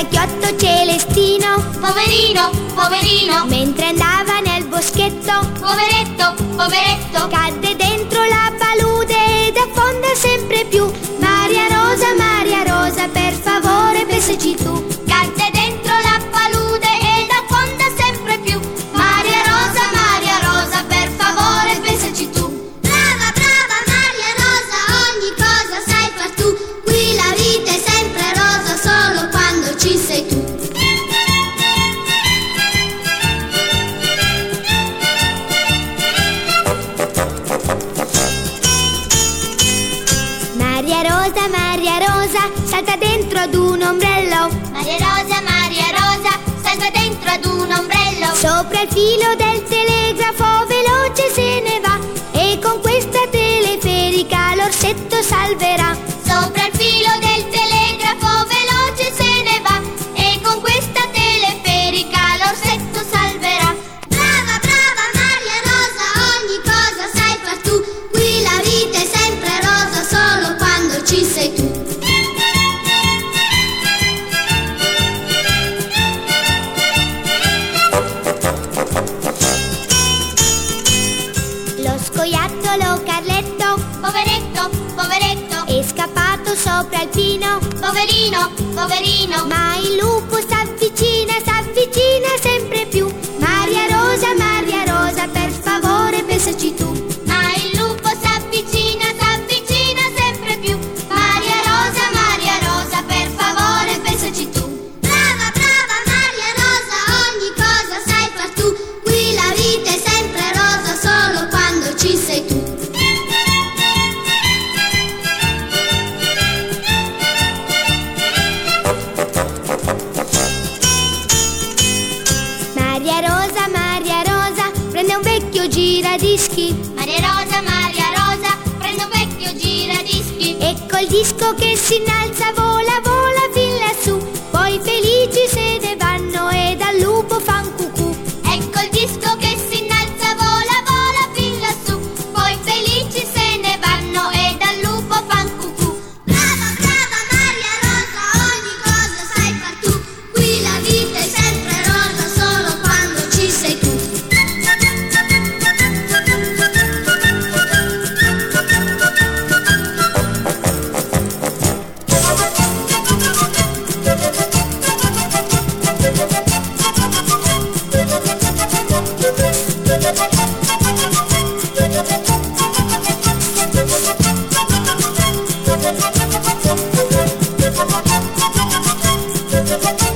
vecchiotto Celestino, poverino, poverino, mentre andava nel boschetto, poveretto, poveretto, cadde dentro la palude ed affonda sempre più. Maria Rosa, per favore pensaci tu. cadde dentro la palude ed affonda sempre più. Maria Rosa, per favore pensaci tu. Brava, brava Maria Rosa, ogni cosa sai far tu. Qui la vita è sempre rosa solo quando ci sei tu. Maria Rosa, salta dentro ad un ombrello. Maria Rosa, salta dentro ad un ombrello. Sopra il filo del telegrafo veloce se ne va, e con questa teleferica l'orsetto salverà. Sopra il filo del telegrafo veloce se ne va, e con questa teleferica l'orsetto salverà. Brava, brava Maria Rosa, ogni cosa sai far tu. Qui la vita è sempre rosa solo quando ci sei tu. Lo scoiattolo Carletto, Poveretto, poveretto, è scappato sopra il pino, poverino, poverino, ma il lupo s'avvicina sempre più. Maria Rosa, per favore pensaci tu. ma il lupo s'avvicina sempre più. Maria Rosa, per favore pensaci tu. Brava, brava Maria Rosa, ogni cosa sai far tu. Qui la vita è sempre rosa solo quando ci sei tu. Maria Rosa, prende un vecchio giradischi, Maria Rosa, prende un vecchio giradischi, e col disco che si innalza vola fin lassù. Poi felici se ne vanno e dal lupo fan cucù. ecco il disco che si innalza, vola fin lassù. Poi felici se ne vanno e dal lupo fan cucù. Brava, brava Maria Rosa, ogni cosa sai far tu. Qui la vita è sempre rosa solo quando ci sei tu. Thank you.